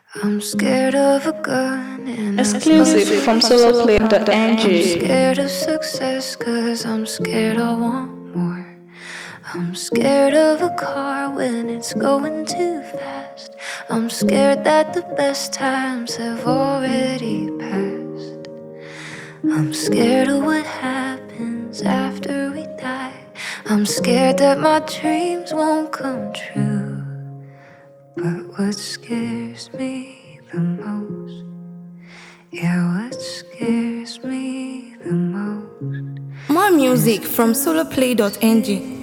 I'm scared of a gun and Exclusive from soloplay.ng. I'm scared of success cause I'm scared I want more. I'm scared of a car when it's going too fast. I'm scared that the best times have already passed. I'm scared of what happens after we die. I'm scared that my dreams won't come true. But what scares me the most, yeah, what scares me the most. More music from soloplay.ng.